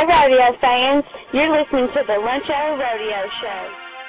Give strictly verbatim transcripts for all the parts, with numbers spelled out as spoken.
Hi, rodeo fans. You're listening to the Lunch Hour Rodeo Show.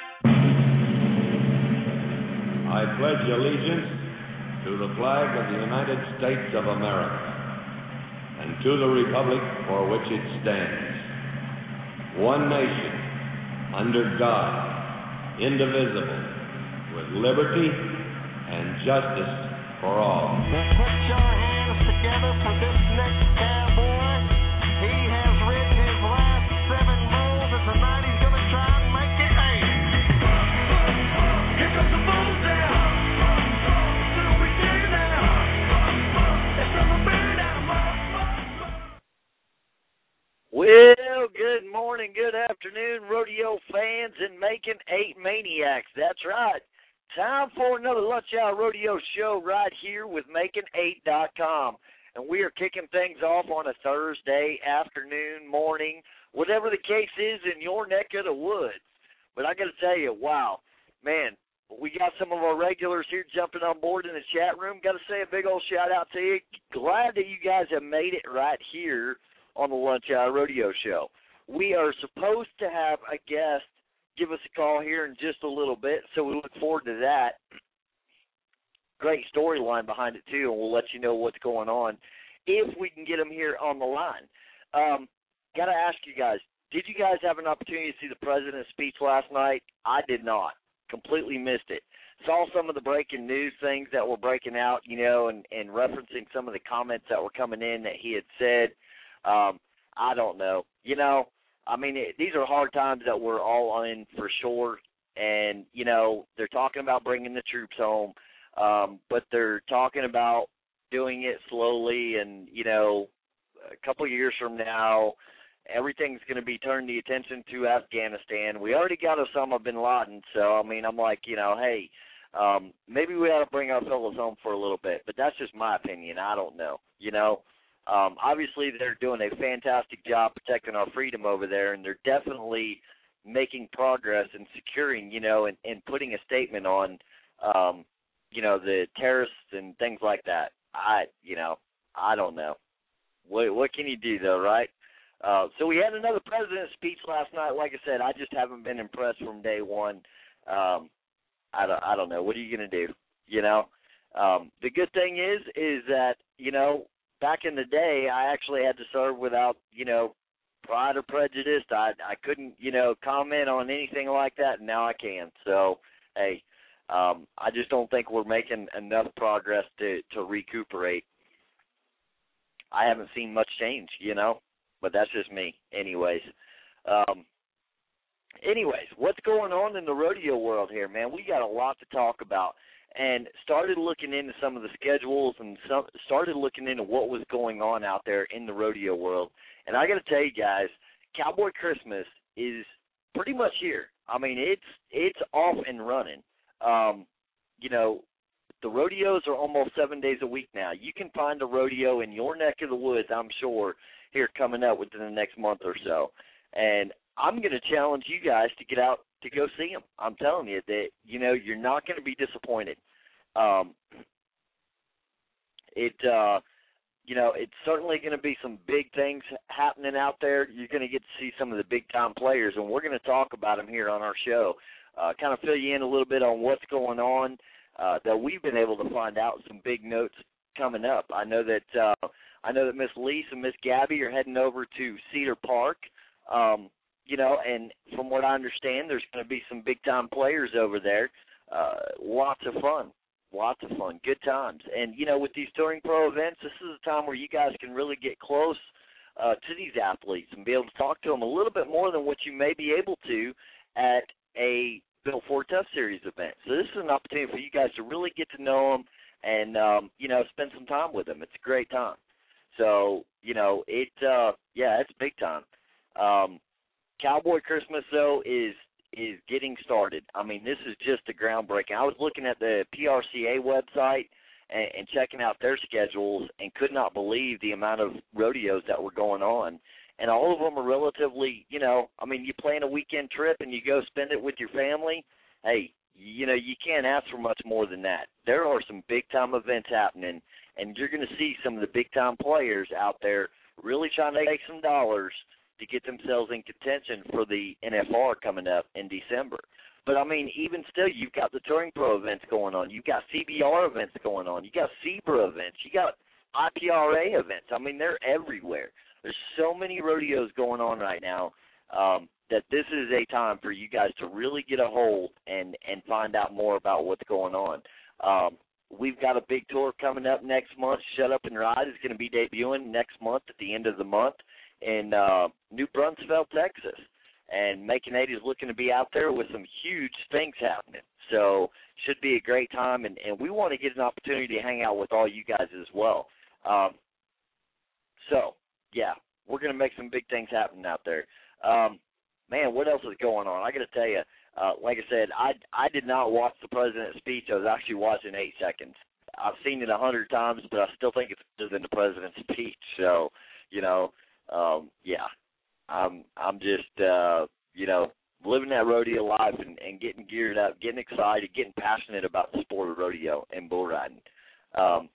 I pledge allegiance to the flag of the United States of America and to the republic for which it stands, one nation, under God, indivisible, with liberty and justice for all. Put your hands together for this next cowboy. He has ridden his last seven bulls, and tonight he's going to try and make it eight. Here comes the bulls now. What do we do now? It's from the bird out of Well, good morning, good afternoon, rodeo fans and making eight maniacs. That's right. Time for another Lunch Hour Rodeo Show right here with making eight dot com. And we are kicking things off on a Thursday afternoon, morning, whatever the case is in your neck of the woods. But I got to tell you, wow, man, we got some of our regulars here jumping on board in the chat room. Got to say a big old shout-out to you. Glad that you guys have made it right here on the Lunch Hour Rodeo Show. We are supposed to have a guest give us a call here in just a little bit, so we look forward to that. Great storyline behind it, too, and we'll let you know what's going on if we can get them here on the line. Um, got to ask you guys, did you guys have an opportunity to see the president's speech last night? I did not. Completely missed it. Saw some of the breaking news things that were breaking out, you know, and, and referencing some of the comments that were coming in that he had said. Um, I don't know. You know, I mean, it, these are hard times that we're all in for sure, and, you know, they're talking about bringing the troops home, um, but they're talking about doing it slowly, and, you know, a couple of years from now, everything's going to be turned the attention to Afghanistan. We already got Osama bin Laden, so, I mean, I'm like, you know, hey, um, maybe we ought to bring our fellows home for a little bit, but that's just my opinion. I don't know, you know. Um, obviously, they're doing a fantastic job protecting our freedom over there, and they're definitely making progress and securing, you know, and, and putting a statement on, um, you know, the terrorists and things like that. I, you know, I don't know. What, what can you do, though, right? Uh, so we had another president's speech last night. Like I said, I just haven't been impressed from day one. Um, I don't, I don't know. What are you going to do? You know, um, the good thing is, is that, you know, back in the day, I actually had to serve without, you know, pride or prejudice. I I couldn't, you know, comment on anything like that, and now I can. So, hey, um, I just don't think we're making enough progress to, to recuperate. I haven't seen much change, you know, but that's just me. Anyways, um, anyways, what's going on in the rodeo world here, man? We got a lot to talk about. And started looking into some of the schedules and some, started looking into what was going on out there in the rodeo world. And I got to tell you guys, Cowboy Christmas is pretty much here. I mean, it's it's off and running. Um, you know, the rodeos are almost seven days a week now. You can find a rodeo in your neck of the woods, I'm sure, here coming up within the next month or so. And I'm going to challenge you guys to get out to go see them. I'm telling you that, you know, you're not going to be disappointed. Um, it, uh, you know, it's certainly going to be some big things happening out there. You're going to get to see some of the big-time players, and we're going to talk about them here on our show, uh, kind of fill you in a little bit on what's going on, uh, that we've been able to find out some big notes coming up. I know that uh, I know that Miss Lise and Miss Gabby are heading over to Cedar Park. Um, You know, and from what I understand, there's going to be some big-time players over there. Uh, lots of fun. Lots of fun. Good times. And, you know, with these Touring Pro events, this is a time where you guys can really get close uh, to these athletes and be able to talk to them a little bit more than what you may be able to at a Built Ford Tough Series event. So this is an opportunity for you guys to really get to know them and, um, you know, spend some time with them. It's a great time. So, you know, it, uh, yeah, it's big time. Um, Cowboy Christmas, though, is is getting started. I mean, this is just a groundbreaking. I was looking at the P R C A website and, and checking out their schedules and could not believe the amount of rodeos that were going on. And all of them are relatively, you know, I mean, you plan a weekend trip and you go spend it with your family, hey, you know, you can't ask for much more than that. There are some big-time events happening, and you're going to see some of the big-time players out there really trying to make some dollars to get themselves in contention for the N F R coming up in December. But, I mean, even still, you've got the Touring Pro events going on. You've got C B R events going on. You got SEBRA events. You got I P R A events. I mean, they're everywhere. There's so many rodeos going on right now um, that this is a time for you guys to really get a hold and, and find out more about what's going on. Um, we've got a big tour coming up next month. Shut Up and Ride is going to be debuting next month at the end of the month in uh, New Brunswick, Texas. And Macon eight is looking to be out there with some huge things happening. So should be a great time, and, and we want to get an opportunity to hang out with all you guys as well. Um, so, yeah, we're going to make some big things happen out there. Um, man, what else is going on? I got to tell you, uh, like I said, I, I did not watch the president's speech. I was actually watching eight seconds. I've seen it a hundred times, but I still think it's better than the president's speech. So, you know, um, yeah. I'm I'm just uh, you know, living that rodeo life and, and getting geared up, getting excited, getting passionate about the sport of rodeo and bull riding. Um,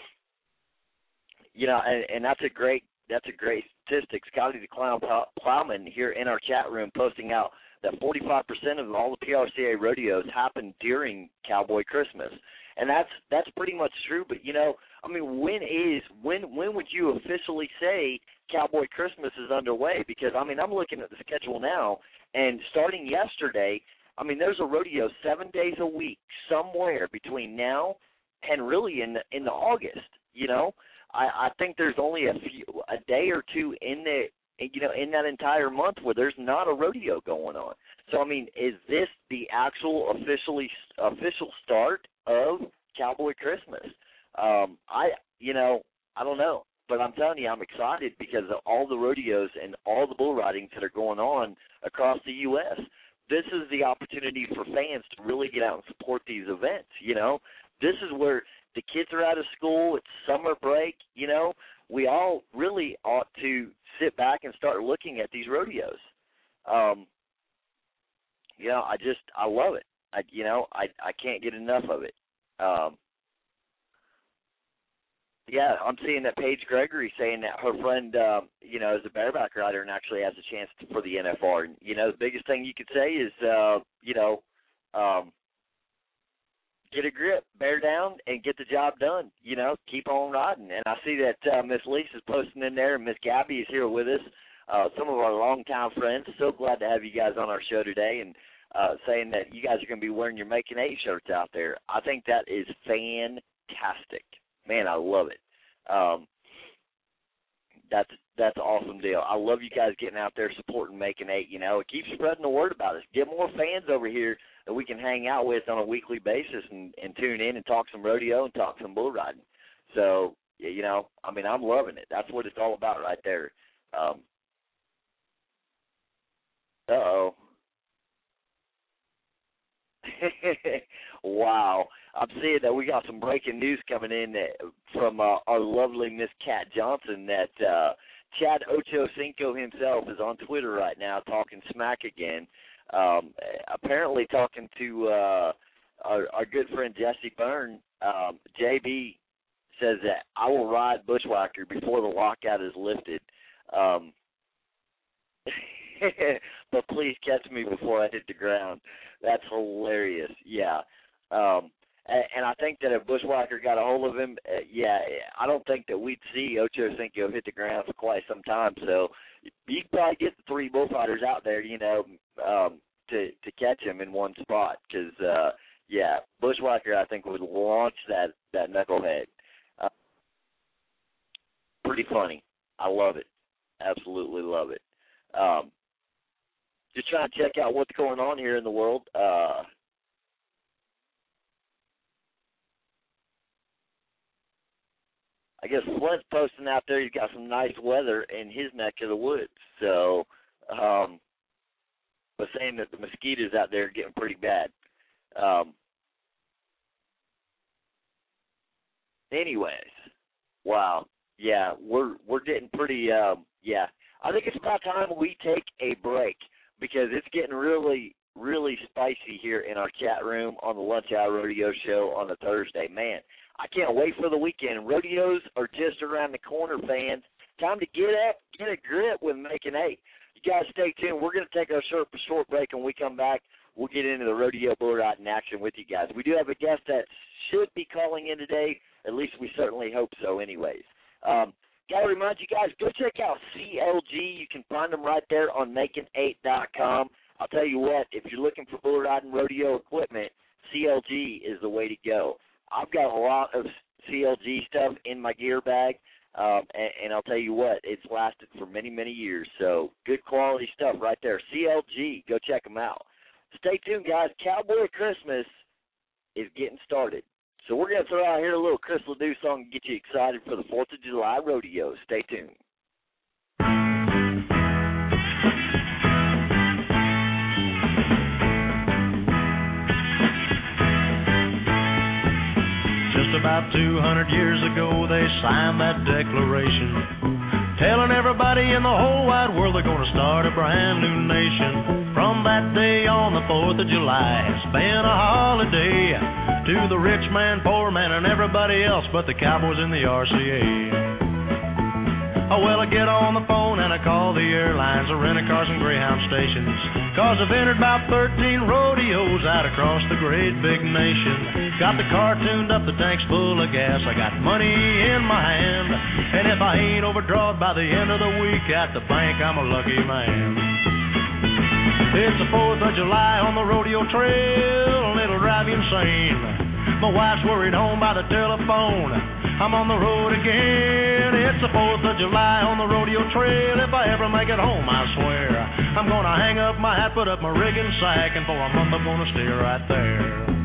you know, and, and that's a great that's a great statistic. Scotty the Clown Plowman here in our chat room posting out that forty-five percent of all the P R C A rodeos happen during Cowboy Christmas. And that's that's pretty much true. But, you know, I mean, when is when when would you officially say Cowboy Christmas is underway? Because, I mean, I'm looking at the schedule now, and starting yesterday, I mean, there's a rodeo seven days a week somewhere between now and really in the, in the August. You know, I, I think there's only a few a day or two in the you know in that entire month where there's not a rodeo going on. So, I mean, is this the actual officially official start of Cowboy Christmas? Um, I, you know, I don't know, but I'm telling you, I'm excited because of all the rodeos and all the bull ridings that are going on across the U S This is the opportunity for fans to really get out and support these events. You know, this is where the kids are out of school. It's summer break. You know, we all really ought to sit back and start looking at these rodeos. Um, you know, I just, I love it. I, you know, I, I can't get enough of it. Um, yeah, I'm seeing that Paige Gregory saying that her friend, um, you know, is a bareback rider and actually has a chance to, for the N F R. And, you know, the biggest thing you could say is, uh, you know, um, get a grip, bear down, and get the job done. You know, keep on riding. And I see that uh, Miss Lisa's posting in there, and Miss Gabby is here with us. Uh, some of our longtime friends. So glad to have you guys on our show today, and uh, saying that you guys are going to be wearing your Macon eight shirts out there. I think that is fantastic. Man, I love it. Um, that's that's an awesome deal. I love you guys getting out there supporting Macon eight. You know, it keeps spreading the word about us. Get more fans over here that we can hang out with on a weekly basis and, and tune in and talk some rodeo and talk some bull riding. So, you know, I mean, I'm loving it. That's what it's all about right there. Um, Uh-oh. Wow. I'm seeing that we got some breaking news coming in from uh, our lovely Miss Kat Johnson that uh, Chad Ochocinco himself is on Twitter right now talking smack again, um, apparently talking to uh, our, our good friend Jesse Byrne. Um, J B says that I will ride Bushwhacker before the lockout is lifted. Um But please catch me before I hit the ground. That's hilarious. Yeah. Um, and, and I think that if Bushwhacker got a hold of him, uh, yeah, I don't think that we'd see Ochocinco hit the ground for quite some time. So you could probably get the three bullfighters out there, you know, um, to, to catch him in one spot. Because, uh, yeah, Bushwhacker, I think, would launch that, that knucklehead. Uh, pretty funny. I love it. Absolutely love it. Um, Just trying to check out what's going on here in the world. Uh, I guess Flint's posting out there. He's got some nice weather in his neck of the woods. So, um, but saying that the mosquitoes out there are getting pretty bad. Um, anyways, wow, yeah, we're we're getting pretty. Um, yeah, I think it's about time we take a break, because it's getting really, really spicy here in our chat room on the Lunch Hour Rodeo Show on a Thursday. Man, I can't wait for the weekend. Rodeos are just around the corner, fans. Time to get up, get a grip with Making Eight. You guys stay tuned. We're going to take our short, short break, and when we come back, we'll get into the Rodeo Bull Riding action with you guys. We do have a guest that should be calling in today. At least we certainly hope so anyways. Um, got to remind you guys, go check out C L G. You can find them right there on making eight dot com. I'll tell you what, if you're looking for bull riding rodeo equipment, C L G is the way to go. I've got a lot of C L G stuff in my gear bag. Um, and, and I'll tell you what, it's lasted for many, many years. So good quality stuff right there. C L G, go check them out. Stay tuned, guys. Cowboy Christmas is getting started. So we're going to throw out here a little Chris Ledoux song to get you excited for the fourth of July rodeo. Stay tuned. About two hundred years ago, they signed that declaration, telling everybody in the whole wide world they're going to start a brand new nation. From that day on, the fourth of July has been a holiday to the rich man, poor man, and everybody else but the cowboys in the R C A. Oh, well, I get on the phone and I call the airlines, the rent-a-cars and Greyhound stations, cause I've entered about thirteen rodeos out across the great big nation. Got the car tuned up, the tank's full of gas, I got money in my hand, and if I ain't overdrawed by the end of the week at the bank, I'm a lucky man. It's the fourth of July on the rodeo trail, and it'll drive you insane. My wife's worried home by the telephone, I'm on the road again. It's the fourth of July on the rodeo trail. If I ever make it home, I swear I'm gonna hang up my hat, put up my rig and sack, and for a month I'm gonna stay right there.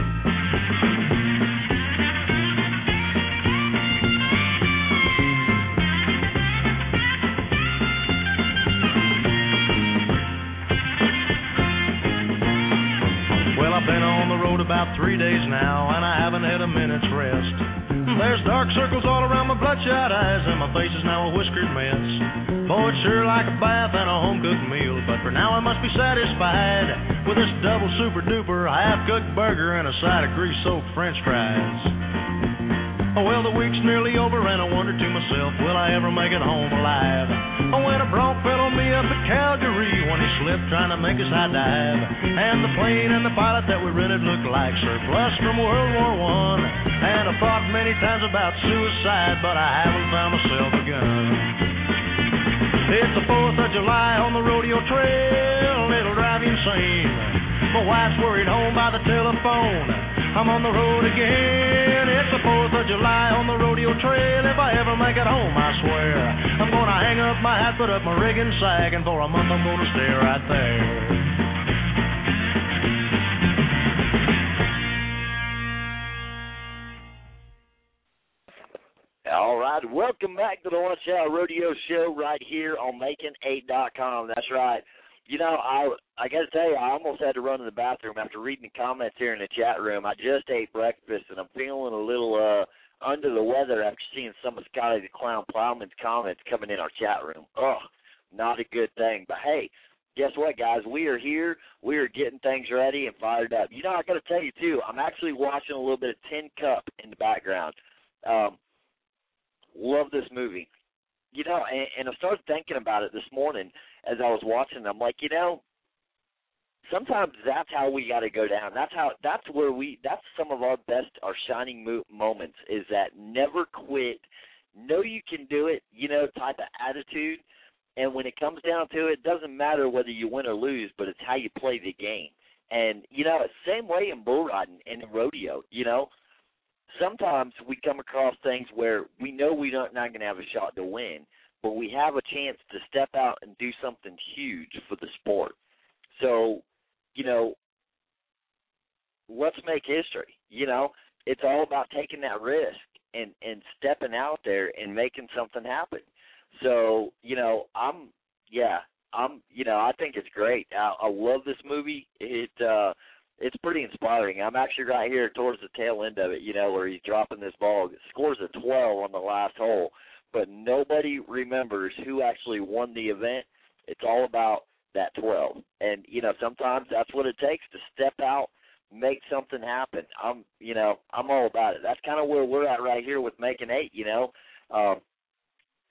Well, I've been on the road about three days now, and I haven't had a minute's rest. There's dark circles all around my bloodshot eyes, and my face is now a whiskered mess. Boy, it's sure like a bath and a home-cooked meal, but for now I must be satisfied with this double super-duper half-cooked burger and a side of grease-soaked french fries. Oh, well, the week's nearly over, and I wonder to myself, will I ever make it home alive? Oh, when a bronc fell on me up at Calgary when he slipped trying to make us high dive, and the plane and the pilot that we rented looked like surplus from World War One. And I've thought many times about suicide, but I haven't found myself a gun. It's the fourth of July on the rodeo trail, and it'll drive you insane. My wife's worried home by the telephone, I'm on the road again. It's the fourth of July on the rodeo trail. If I ever make it home, I swear I'm gonna hang up my hat, put up my rig and sack, and for a month I'm gonna stay right there. All right, welcome back to the Lunch Hour Rodeo Show right here on making eight dot com. That's right. You know, I I got to tell you, I almost had to run to the bathroom after reading the comments here in the chat room. I just ate breakfast, and I'm feeling a little uh, under the weather after seeing some of Scotty the Clown Plowman's comments coming in our chat room. Ugh, not a good thing. But, hey, guess what, guys? We are here. We are getting things ready and fired up. You know, I got to tell you, too, I'm actually watching a little bit of Tin Cup in the background. Um, love this movie. You know, and, and I started thinking about it this morning as I was watching. I'm like, you know, sometimes that's how we got to go down. That's how. That's where we. That's some of our best, our shining mo- moments. Is that never quit, know you can do it. You know, type of attitude. And when it comes down to it, it doesn't matter whether you win or lose, but it's how you play the game. And you know, same way in bull riding and in rodeo. You know. Sometimes we come across things where we know we're not, not going to have a shot to win, but we have a chance to step out and do something huge for the sport. So, you know, let's make history. You know, it's all about taking that risk and, and stepping out there and making something happen. So, you know, I'm, yeah, I'm, you know, I think it's great. I, I love this movie. It, uh, It's pretty inspiring. I'm actually right here towards the tail end of it, you know, where he's dropping this ball. It scores a twelve on the last hole, but nobody remembers who actually won the event. It's all about that twelve. And, you know, sometimes that's what it takes to step out, make something happen. I'm, you know, I'm all about it. That's kind of where we're at right here with Making Eight, you know. Um,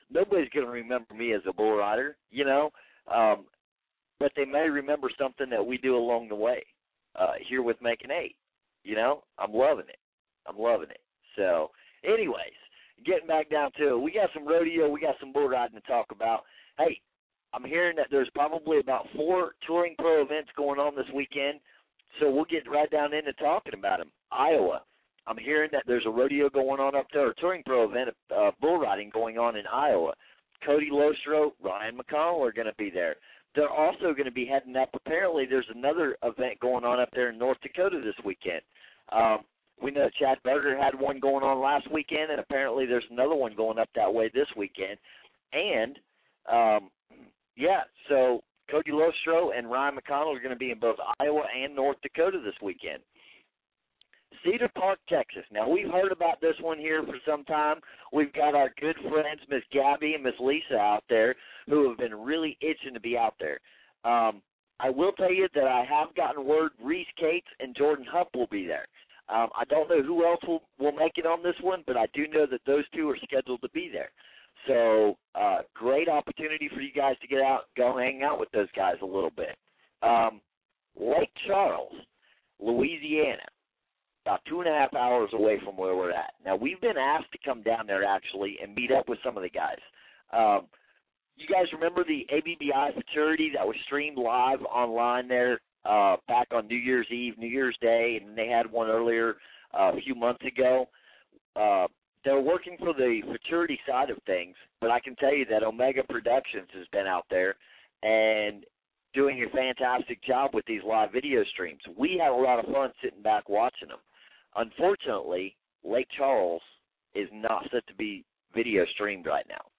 nobody's going to remember me as a bull rider, you know, um, but they may remember something that we do along the way uh, here with Making Eight. You know, I'm loving it. I'm loving it. So, anyways, getting back down to it, we got some rodeo, we got some bull riding to talk about. Hey, I'm hearing that there's probably about four Touring Pro events going on this weekend, so we'll get right down into talking about them. Iowa. I'm hearing that there's a rodeo going on up there, a Touring Pro event, uh, bull riding going on in Iowa. Cody Lostro, Ryan McConnell are going to be there. They're also going to be heading up. Apparently, there's another event going on up there in North Dakota this weekend. Um, we know Chad Berger had one going on last weekend, and apparently there's another one going up that way this weekend. And, um, yeah, so Cody Lostro and Ryan McConnell are going to be in both Iowa and North Dakota this weekend. Cedar Park, Texas. Now, we've heard about this one here for some time. We've got our good friends, Miss Gabby and Miss Lisa, out there who have been really itching to be out there. Um, I will tell you that I have gotten word Reese Cates and Jordan Hupp will be there. Um, I don't know who else will, will make it on this one, but I do know that those two are scheduled to be there. So, uh, great opportunity for you guys to get out, go hang out with those guys a little bit. Um, Lake Charles, Louisiana. About two and a half hours away from where we're at. Now, we've been asked to come down there, actually, and meet up with some of the guys. Um, you guys remember the A B B I Futurity that was streamed live online there uh, back on New Year's Eve, New Year's Day, and they had one earlier uh, a few months ago? Uh, they're working for the Futurity side of things, but I can tell you that Omega Productions has been out there and doing a fantastic job with these live video streams. We had a lot of fun sitting back watching them. Unfortunately, Lake Charles is not set to be video streamed right now.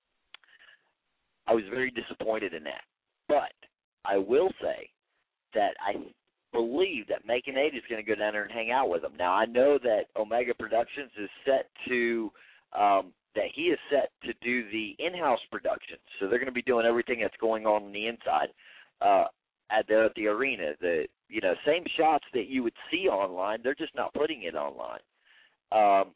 I was very disappointed in that. But I will say that I believe that Making Eight is going to go down there and hang out with them. Now, I know that Omega Productions is set to, um, that he is set to do the in-house production. So they're going to be doing everything that's going on on the inside uh, at, the, at the arena. The You know, same shots that you would see online, they're just not putting it online. Um,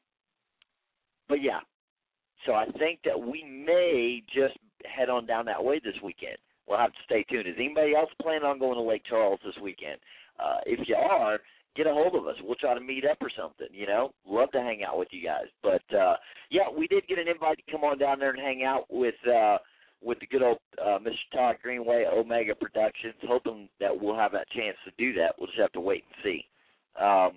but, yeah, so I think that we may just head on down that way this weekend. We'll have to stay tuned. Is anybody else planning on going to Lake Charles this weekend? Uh, if you are, get a hold of us. We'll try to meet up or something, you know. Love to hang out with you guys. But, uh, yeah, we did get an invite to come on down there and hang out with uh, – with the good old uh, Mister Todd Greenway, Omega Productions, hoping that we'll have that chance to do that. We'll just have to wait and see. Um,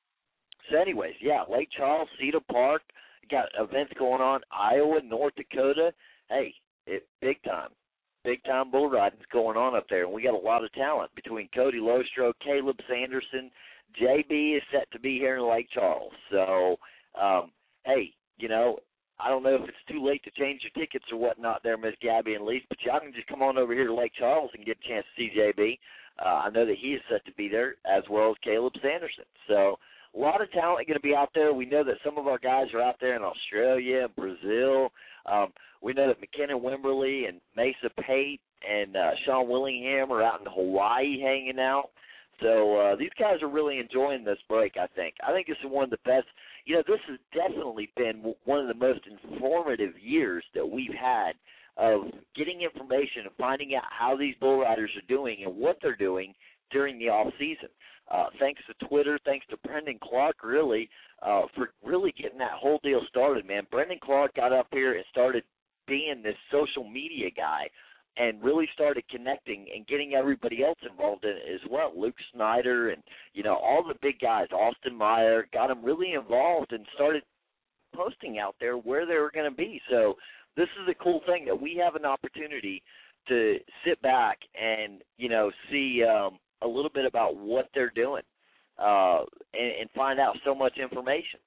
so anyways, yeah, Lake Charles, Cedar Park, got events going on, Iowa, North Dakota. Hey, it big time. Big time bull riding's going on up there, and we got a lot of talent between Cody Lostro, Caleb Sanderson. J B is set to be here in Lake Charles. So, um, hey, you know, I don't know if it's too late to change your tickets or whatnot there, Miss Gabby and Lise, but y'all can just come on over here to Lake Charles and get a chance to see J B. Uh, I know that he is set to be there, as well as Caleb Sanderson. So a lot of talent going to be out there. We know that some of our guys are out there in Australia, Brazil. Um, we know that McKenna Wimberly and Mesa Pate and uh, Sean Willingham are out in Hawaii hanging out. So uh, these guys are really enjoying this break, I think. I think this is one of the best. You know, this has definitely been one of the most informative years that we've had of getting information and finding out how these bull riders are doing and what they're doing during the off season. Uh, thanks to Twitter, thanks to Brendan Clark, really, uh, for really getting that whole deal started, man. Brendan Clark got up here and started being this social media guy and really started connecting and getting everybody else involved in it as well. Luke Snyder and, you know, all the big guys, Austin Meyer, got them really involved and started posting out there where they were going to be. So this is a cool thing that we have an opportunity to sit back and, you know, see um, a little bit about what they're doing uh, and, and find out so much information.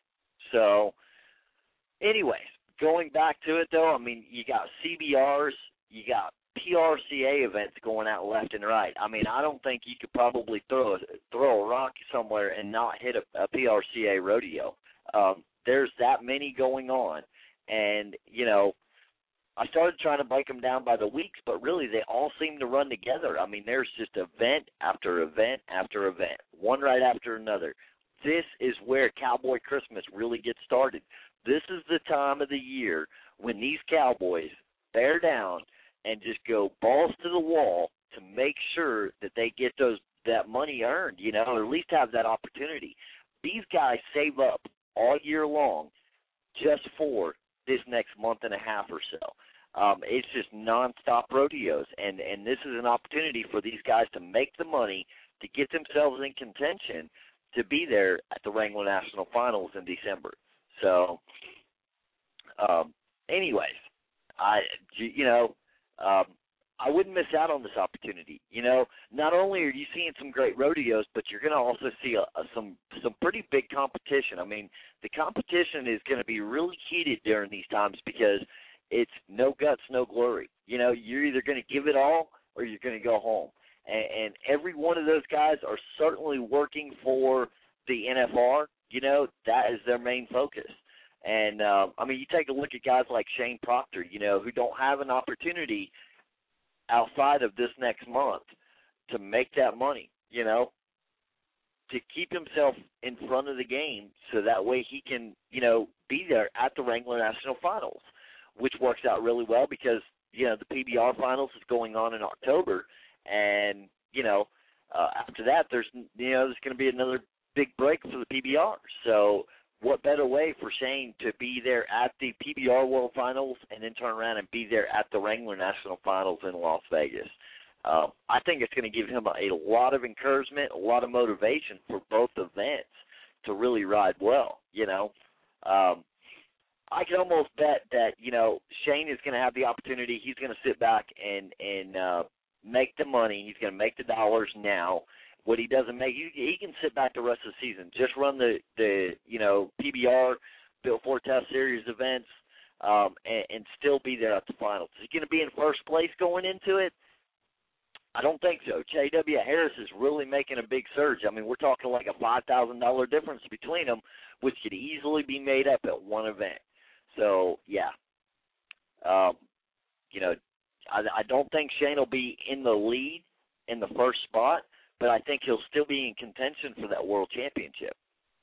So anyways, going back to it, though, I mean, you got C B Rs, you got P R C A events going out left and right. I mean, I don't think you could probably throw a, throw a rock somewhere and not hit a, a P R C A rodeo. Um, there's that many going on. And, you know, I started trying to break them down by the weeks, but really they all seem to run together. I mean, there's just event after event after event, one right after another. This is where Cowboy Christmas really gets started. This is the time of the year when these cowboys bear down and just go balls to the wall to make sure that they get those that money earned, you know, or at least have that opportunity. These guys save up all year long just for this next month and a half or so. Um, it's just nonstop rodeos, and, and this is an opportunity for these guys to make the money to get themselves in contention to be there at the Wrangler National Finals in December. So, um, anyways, I, you know, um, I wouldn't miss out on this opportunity. You know, not only are you seeing some great rodeos, but you're going to also see a, a, some some pretty big competition. I mean, the competition is going to be really heated during these times because it's no guts, no glory. You know, you're either going to give it all or you're going to go home. And, and every one of those guys are certainly working for the N F R. You know, that is their main focus. And, uh, I mean, you take a look at guys like Shane Proctor, you know, who don't have an opportunity outside of this next month to make that money, you know, to keep himself in front of the game so that way he can, you know, be there at the Wrangler National Finals, which works out really well because, you know, the P B R Finals is going on in October, and, you know, uh, after that there's, you know, there's going to be another big break for the P B R. So what better way for Shane to be there at the P B R World Finals and then turn around and be there at the Wrangler National Finals in Las Vegas? Um, I think it's going to give him a, a lot of encouragement, a lot of motivation for both events to really ride well, you know. Um, I can almost bet that, you know, Shane is going to have the opportunity. He's going to sit back and, and uh, make the money. He's going to make the dollars now. What he doesn't make, he, he can sit back the rest of the season, just run the, the you know, P B R, Built Ford Test Series events, um, and, and still be there at the finals. Is he going to be in first place going into it? I don't think so. J W. Harris is really making a big surge. I mean, we're talking like a five thousand dollars difference between them, which could easily be made up at one event. So, yeah. Um, you know, I, I don't think Shane will be in the lead in the first spot, but I think he'll still be in contention for that world championship.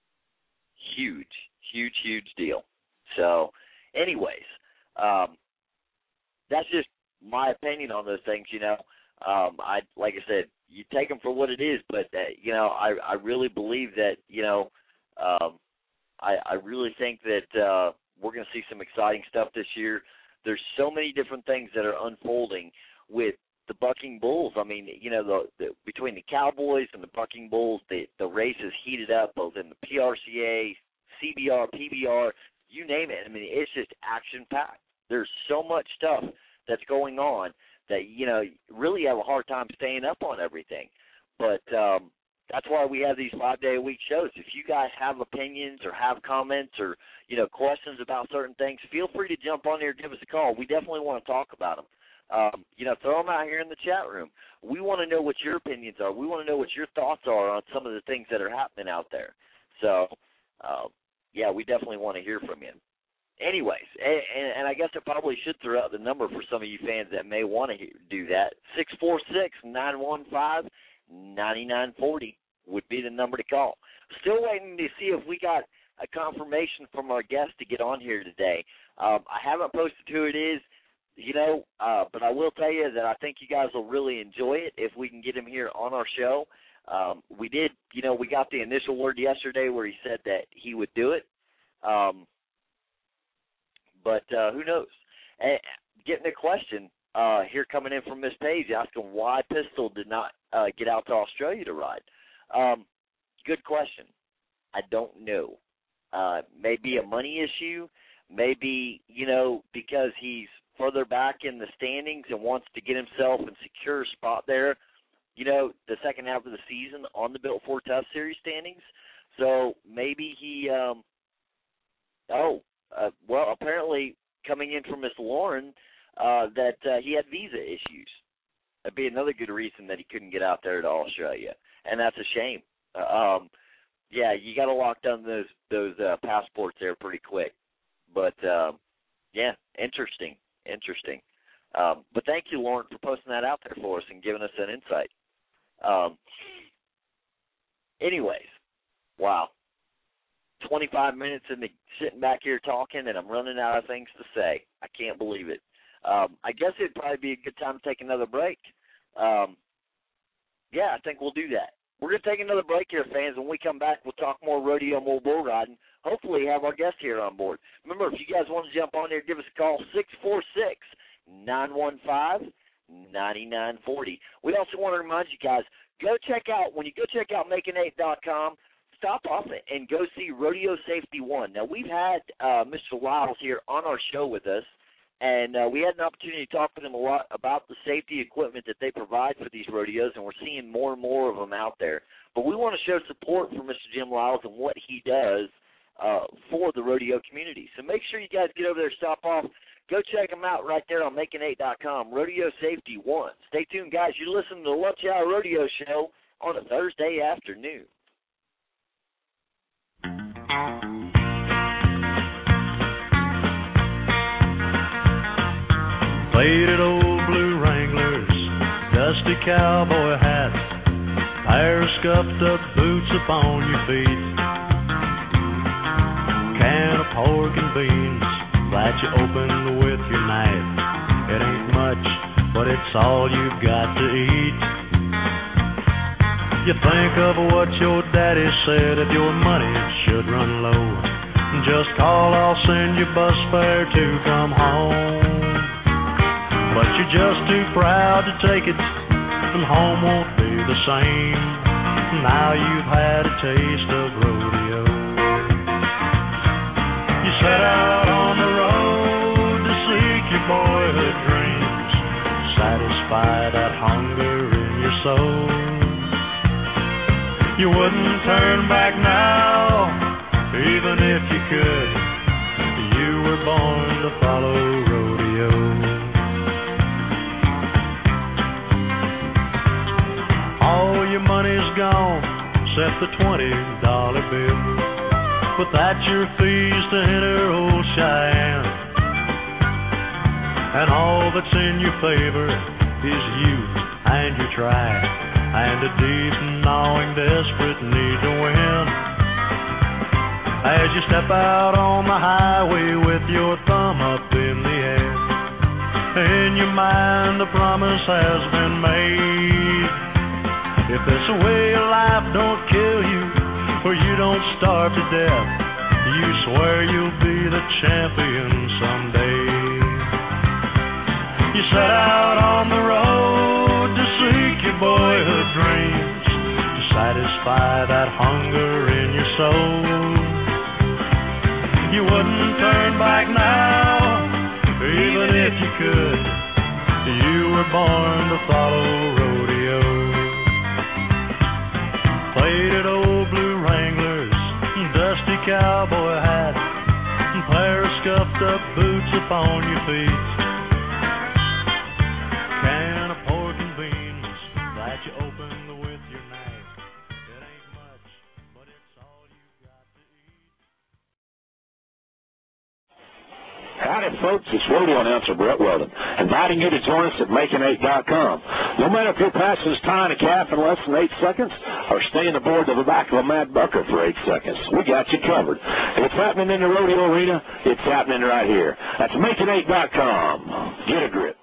Huge, huge, huge deal. So, anyways, um, that's just my opinion on those things, you know. Um, I like I said, you take them for what it is, but, uh, you know, I, I really believe that, you know, um, I, I really think that uh, we're going to see some exciting stuff this year. There's so many different things that are unfolding with the Bucking Bulls. I mean, you know, the, the between the Cowboys and the Bucking Bulls, the, the race is heated up both in the P R C A, C B R, P B R, you name it. I mean, it's just action-packed. There's so much stuff that's going on that, you know, really have a hard time staying up on everything. But um, that's why we have these five-day-a-week shows. If you guys have opinions or have comments or, you know, questions about certain things, feel free to jump on here and give us a call. We definitely want to talk about them. Um, you know, throw them out here in the chat room. We want to know what your opinions are. We want to know what your thoughts are on some of the things that are happening out there. So, uh, yeah, we definitely want to hear from you. Anyways, and, and I guess I probably should throw out the number for some of you fans that may want to do that. six four six, nine one five, nine nine four zero would be the number to call. Still waiting to see if we got a confirmation from our guest to get on here today. Um, I haven't posted who it is, you know, uh, but I will tell you that I think you guys will really enjoy it if we can get him here on our show. Um, we did, you know, we got the initial word yesterday where he said that he would do it. Um, but uh, who knows? And getting a question uh, here coming in from Miss Page asking why Pistol did not uh, get out to Australia to ride. Um, good question. I don't know. Uh, maybe a money issue. Maybe, you know, because he's further back in the standings and wants to get himself and secure a spot there, you know, the second half of the season on the Built Ford Tough Series standings. So maybe he, um, oh, uh, well, apparently coming in from Miss Lauren, uh, that uh, he had visa issues. That'd be another good reason that he couldn't get out there to Australia, and that's a shame. Uh, um, yeah, you got to lock down those those uh, passports there pretty quick. But um, yeah, interesting, interesting. Um, but thank you, Lauren, for posting that out there for us and giving us that insight. Um, anyways, wow. twenty-five minutes into sitting back here talking, and I'm running out of things to say. I can't believe it. um, I guess it'd probably be a good time to take another break. Um, yeah, I think we'll do that. We're going to take another break here, fans. When we come back, we'll talk more rodeo, more bull riding. Hopefully have our guest here on board. Remember, if you guys want to jump on there, give us a call, six four six, nine one five, nine nine four zero. We also want to remind you guys, go check out, when you go check out making eight dot com, stop off and go see Rodeo Safety One. Now, we've had uh, Mister Lyles here on our show with us, and uh, we had an opportunity to talk with him a lot about the safety equipment that they provide for these rodeos, and we're seeing more and more of them out there. But we want to show support for Mister Jim Lyles and what he does uh, for the rodeo community. So make sure you guys get over there, stop off, go check him out right there on making eight dot com, Rodeo Safety One. Stay tuned, guys. You're listening to the Lunch Hour Rodeo Show on a Thursday afternoon. Faded old blue Wranglers, dusty cowboy hat, pair of scuffed up boots upon your feet, can of pork and beans that you open with your knife. It ain't much, but it's all you've got to eat. You think of what your daddy said, if your money should run low, just call, I'll send you bus fare to come home. But you're just too proud to take it, and home won't be the same. Now you've had a taste of rodeo. You set out on the road to seek your boyhood dreams, satisfy that hunger in your soul. You wouldn't turn back now, even if you could. You were born to follow rodeo. All your money's gone, except the twenty dollar bill. But that's your fees to enter old Cheyenne. And all that's in your favor is youth and your try, and a deep, gnawing, desperate need to win. As you step out on the highway with your thumb up in the air, in your mind the promise has been made. If this way of life don't kill you, or you don't starve to death, you swear you'll be the champion someday. You set out on the road to seek your boyhood dreams, to satisfy that hunger in your soul. You wouldn't turn back now, even if you could. You were born to follow rodeo. Faded old blue Wranglers, dusty cowboy hat, pair of scuffed up boots upon your feet, can of pork and beans that you open with your knife. It ain't much, but it's all you got to eat. Howdy, folks. It's rodeo announcer Brett Weldon, inviting you to join us at making eight dot com. No matter if your passes tying a calf in less than eight seconds or staying aboard the back of a mad bucker for eight seconds, we got you covered. If it's happening in the rodeo arena, it's happening right here. That's making eight dot com. Get a grip.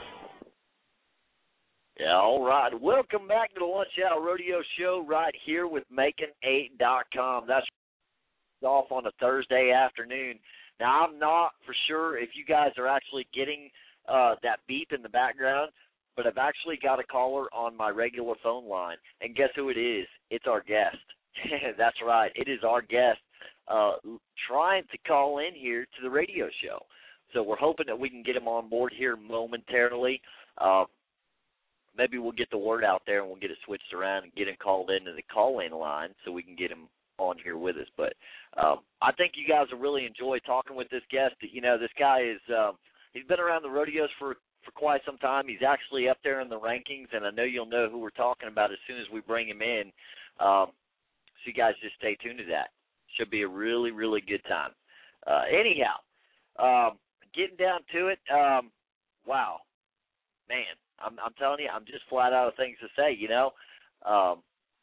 Yeah, all right. Welcome back to the Lunch Hour Rodeo Show right here with making eight dot com. That's off on a Thursday afternoon. Now, I'm not for sure if you guys are actually getting uh, that beep in the background, but I've actually got a caller on my regular phone line. And guess who it is? It's our guest. That's right. It is our guest uh, trying to call in here to the radio show. So we're hoping that we can get him on board here momentarily. Uh, maybe we'll get the word out there and we'll get it switched around and get him called into the call-in line so we can get him on here with us. But um, I think you guys will really enjoy talking with this guest. You know, this guy is um, he's been around the rodeos for, for quite some time. He's actually up there in the rankings, and I know you'll know who we're talking about as soon as we bring him in. Um, so you guys just stay tuned to that. Should be a really, really good time. Uh, anyhow, um, getting down to it, um, wow, man, I'm, I'm telling you, I'm just flat out of things to say, you know. Um,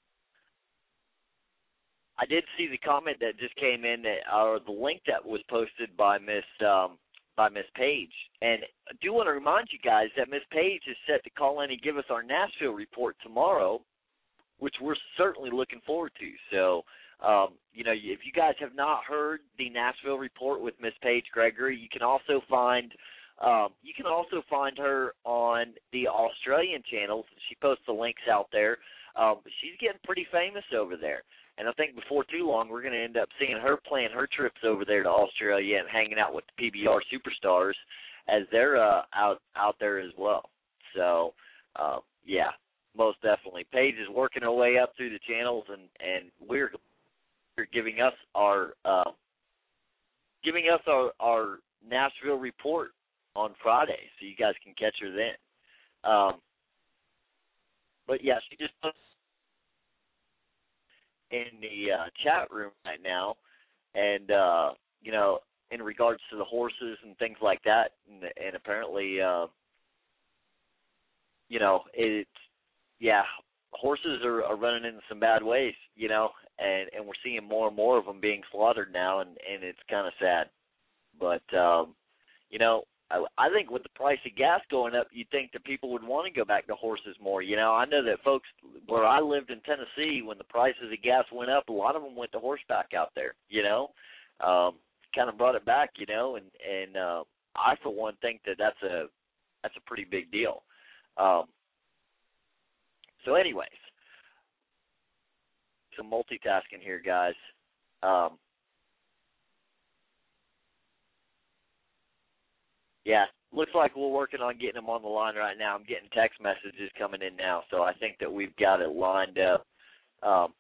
I did see the comment that just came in, that, or the link that was posted by Miss um, by Miss Page. And I do want to remind you guys that Miss Page is set to call in and give us our Nashville report tomorrow, which we're certainly looking forward to. So, um, you know, if you guys have not heard the Nashville report with Miss Page Gregory, you can also find um, you can also find her on the Australian channels. She posts the links out there. Um, she's getting pretty famous over there. And I think before too long, we're going to end up seeing her plan her trips over there to Australia and hanging out with the P B R superstars as they're uh, out out there as well. So, uh, yeah, most definitely. Paige is working her way up through the channels, and, and we're, we're giving us our uh, giving us our, our Nashville report on Friday, so you guys can catch her then. Um, but yeah, she just put in the uh, chat room right now, and uh, you know, in regards to the horses and things like that, and, and apparently, uh, you know, it's yeah, horses are, are running into some bad ways, you know, and, and we're seeing more and more of them being slaughtered now, and, and it's kind of sad. But um, you know, I, I think with the price of gas going up, you'd think that people would want to go back to horses more. You know, I know that folks where I lived in Tennessee, when the prices of gas went up, a lot of them went to horseback out there, you know. Um, kind of brought it back, you know, and, and uh, I, for one, think that that's a, that's a pretty big deal. Um, so anyways, some multitasking here, guys. Um, Yeah, looks like we're working on getting them on the line right now. I'm getting text messages coming in now, so I think that we've got it lined up. Um,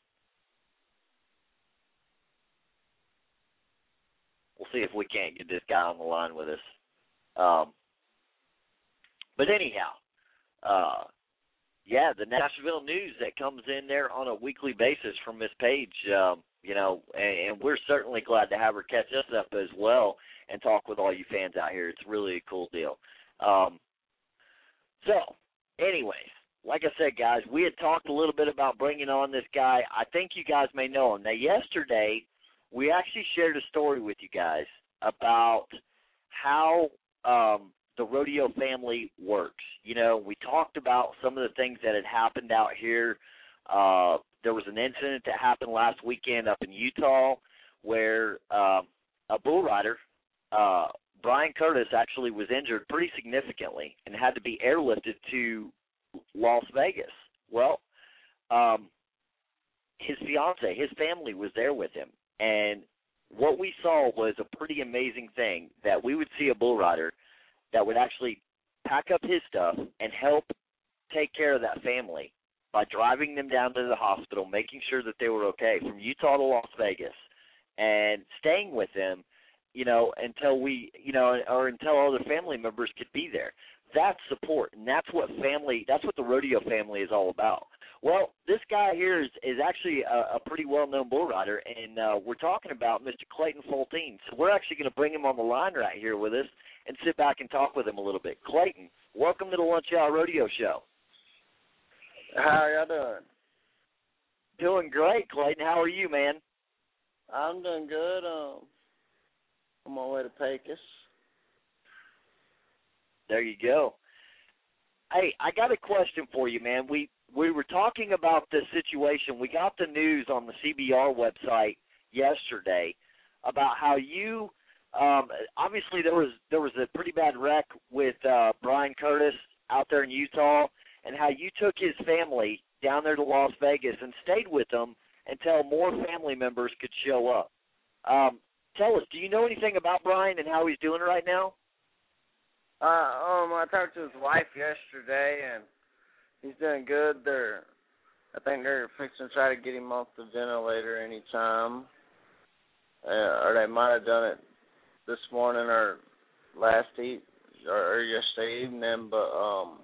we'll see if we can't get this guy on the line with us. Um, but anyhow, uh, yeah, the Nashville news that comes in there on a weekly basis from Miss Page, um, you know, and, and we're certainly glad to have her catch us up as well and talk with all you fans out here. It's really a cool deal. Um, so, anyways, like I said, guys, we had talked a little bit about bringing on this guy. I think you guys may know him. Now, yesterday, we actually shared a story with you guys about how um, the rodeo family works. You know, we talked about some of the things that had happened out here. Uh, there was an incident that happened last weekend up in Utah where um, a bull rider, Uh, Brian Curtis, actually was injured pretty significantly and had to be airlifted to Las Vegas. Well, um, his fiance, his family was there with him, and what we saw was a pretty amazing thing, that we would see a bull rider that would actually pack up his stuff and help take care of that family by driving them down to the hospital, making sure that they were okay, from Utah to Las Vegas, and staying with them, you know, until we, you know, or until other family members could be there. That's support, and that's what family, that's what the rodeo family is all about. Well, this guy here is, is actually a, a pretty well-known bull rider, and uh, we're talking about Mister Clayton Fultine. So we're actually going to bring him on the line right here with us and sit back and talk with him a little bit. Clayton, welcome to the Lunch Hour Rodeo Show. How are y'all doing? Doing great, Clayton. How are you, man? I'm doing good. Um, on my way to Pecos. There you go. Hey, I got a question for you, man. We we were talking about this situation. We got the news on the C B R website yesterday about how you um, obviously there was there was a pretty bad wreck with uh, Brian Curtis out there in Utah, and how you took his family down there to Las Vegas and stayed with them until more family members could show up. Um, tell us, do you know anything about Brian and how he's doing right now? Uh, um, I talked to his wife yesterday, and he's doing good. They're, I think they're fixing to try to get him off the ventilator anytime, uh, or they might have done it this morning or last eat or, or yesterday evening. But um,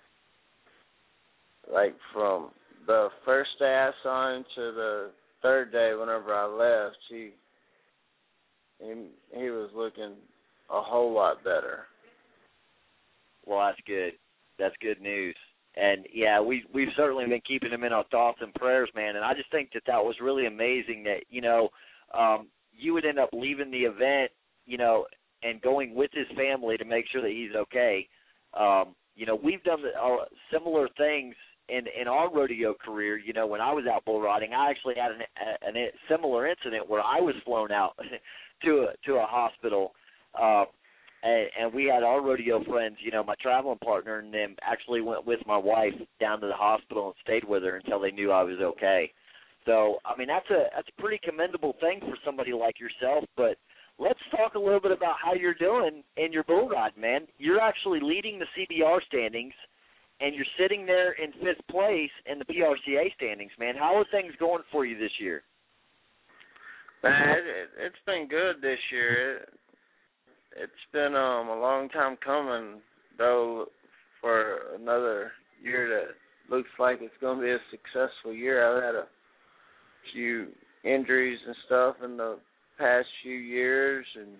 like from the first day I saw him to the third day, whenever I left, he he, he was looking a whole lot better. Well, that's good. That's good news. And, yeah, we, we've certainly been keeping him in our thoughts and prayers, man. And I just think that that was really amazing that, you know, um, you would end up leaving the event, you know, and going with his family to make sure that he's okay. Um, you know, we've done the, uh, similar things in in our rodeo career. You know, when I was out bull riding, I actually had an, a, a similar incident where I was flown out to a to a hospital, uh, and, and we had our rodeo friends. You know, my traveling partner and them actually went with my wife down to the hospital and stayed with her until they knew I was okay. So, I mean, that's a that's a pretty commendable thing for somebody like yourself. But let's talk a little bit about how you're doing in your bull ride, man. You're actually leading the C B R standings, and you're sitting there in fifth place in the P R C A standings, man. How are things going for you this year? Man, it, it, it's been good this year. It, it's been um, a long time coming, though, for another year that looks like it's going to be a successful year. I've had a few injuries and stuff in the past few years, and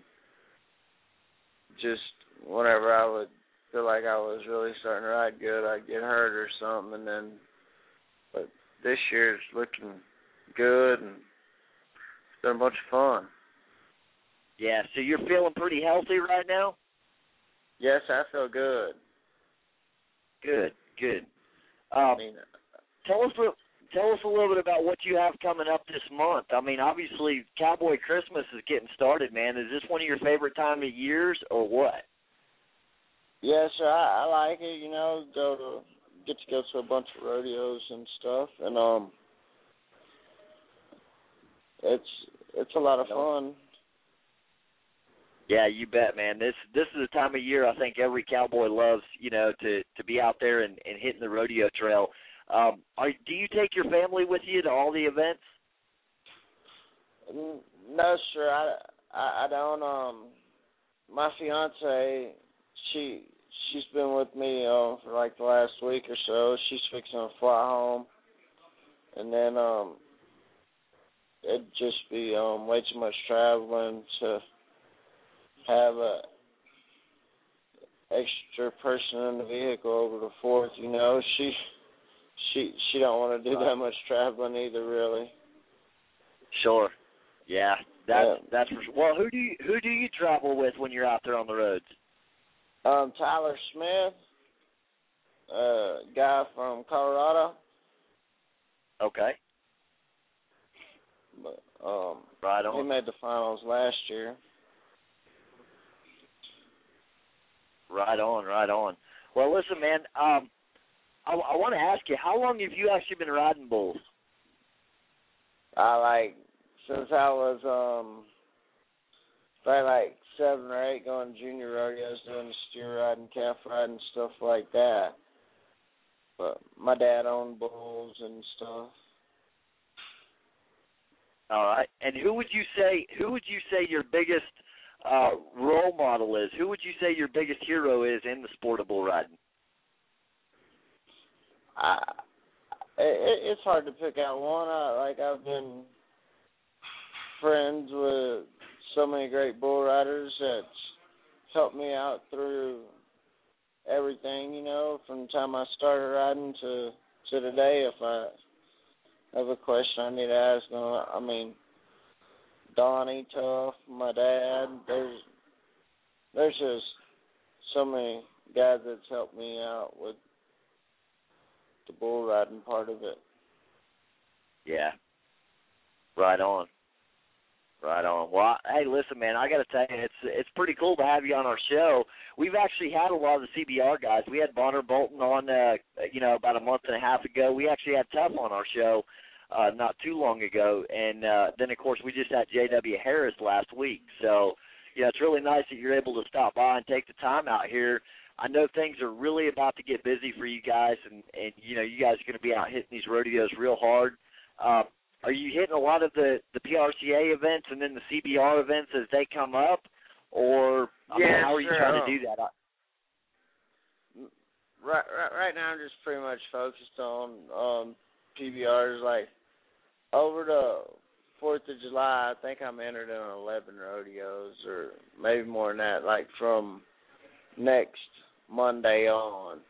just whenever I would feel like I was really starting to ride good, I'd get hurt or something, and then, but this year it's looking good, and it's been a bunch of fun. Yeah, so you're feeling pretty healthy right now? Yes, I feel good. Good, good. Um, I mean, tell us what. Tell us a little bit about what you have coming up this month. I mean, obviously, Cowboy Christmas is getting started, man. Is this one of your favorite time of years, or what? Yes, sir. I, I like it. You know, go to get to go to a bunch of rodeos and stuff, and um, it's it's a lot of fun. Yeah, you bet, man. This this is a time of year I think every cowboy loves. You know, to to be out there and, and hitting the rodeo trail. Um, are, do you take your family with you to all the events? No, sir. I, I, I don't. Um, my fiance, she she's been with me uh, for like the last week or so. She's fixing to fly home, and then um, it'd just be um way too much traveling to have a extra person in the vehicle over the fourth. You know, she. She she don't want to do that much traveling either, really. Sure. Yeah, that's yeah. that's for sure. Well, who do you who do you travel with when you're out there on the roads? Um, Tyler Smith, uh, guy from Colorado. Okay. But um, right on. He made the finals last year. Right on, right on. Well, listen, man. Um. I, I want to ask you, how long have you actually been riding bulls? I like since I was um, probably like seven or eight, going to junior rodeos, doing the steer riding, calf riding, stuff like that. But my dad owned bulls and stuff. All right. And who would you say? Who would you say your biggest uh, role model is? Who would you say your biggest hero is in the sport of bull riding? I, it, it's hard to pick out one. I, like I've been friends with so many great bull riders that's helped me out through everything. You know, from the time I started riding to to today. If I have a question I need to ask them, I mean, Donnie Tough, my dad. There's there's just so many guys that's helped me out with the bull riding part of it. Yeah. Right on. Right on. Well, hey, listen, man, I got to tell you, it's it's pretty cool to have you on our show. We've actually had a lot of the C B R guys. We had Bonner Bolton on, uh, you know, about a month and a half ago. We actually had Tough on our show uh, not too long ago. And uh, then, of course, we just had J W Harris last week. So, yeah, it's really nice that you're able to stop by and take the time out here. I know things are really about to get busy for you guys, and, and you know, you guys are going to be out hitting these rodeos real hard. Uh, are you hitting a lot of the, the P R C A events and then the C B R events as they come up, or I yeah, mean, how are you sure. trying to do that? Right, right, right now I'm just pretty much focused on um, P B Rs. Like, over the fourth of July, I think I'm entered in eleven rodeos, or maybe more than that, like from next Monday on.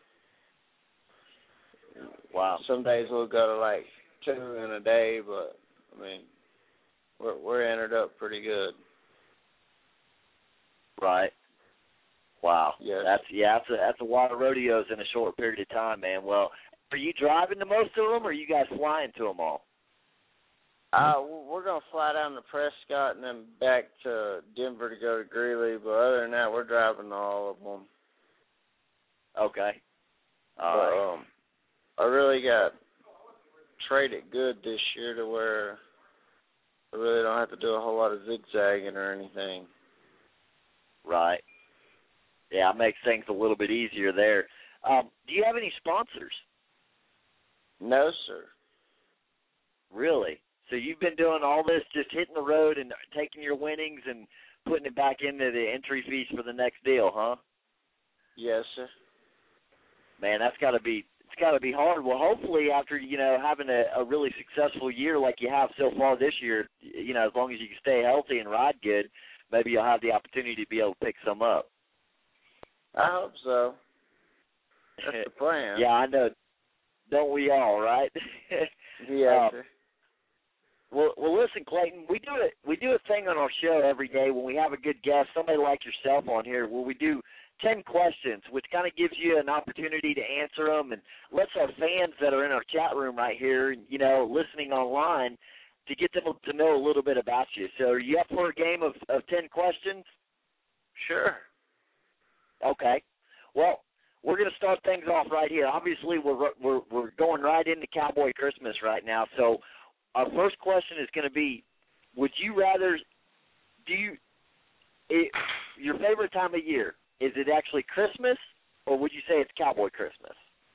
Wow. Some days we'll go to like two in a day, but I mean, we're we're entered up pretty good. Right. Wow. Yes. That's yeah. That's a that's a lot of rodeos in a short period of time, man. Well, are you driving to most of them, or are you guys flying to them all? Uh, we're gonna fly down to Prescott and then back to Denver to go to Greeley. But other than that, we're driving to all of them. Okay. All but, right. um, I really got traded good this year to where I really don't have to do a whole lot of zigzagging or anything. Right. Yeah, it makes things a little bit easier there. Um, do you have any sponsors? No, sir. Really? So you've been doing all this, just hitting the road and taking your winnings and putting it back into the entry fees for the next deal, huh? Yes, sir. Man, that's got to be it's got to be hard. Well, hopefully after, you know, having a, a really successful year like you have so far this year, you know, as long as you can stay healthy and ride good, maybe you'll have the opportunity to be able to pick some up. I hope so. That's the plan. Yeah, I know. Don't we all, right? Yes, um, sir. Well, well, listen, Clayton. We do it. We do a thing on our show every day when we have a good guest, somebody like yourself on here, where we do ten questions, which kind of gives you an opportunity to answer them and lets our fans that are in our chat room right here, you know, listening online, to get them to know a little bit about you. So, are you up for a game of, of ten questions? Sure. Okay. Well, we're going to start things off right here. Obviously, we're we're we're going right into Cowboy Christmas right now. So, our first question is going to be: would you rather do you it, your favorite time of year? Is it actually Christmas, or would you say it's Cowboy Christmas?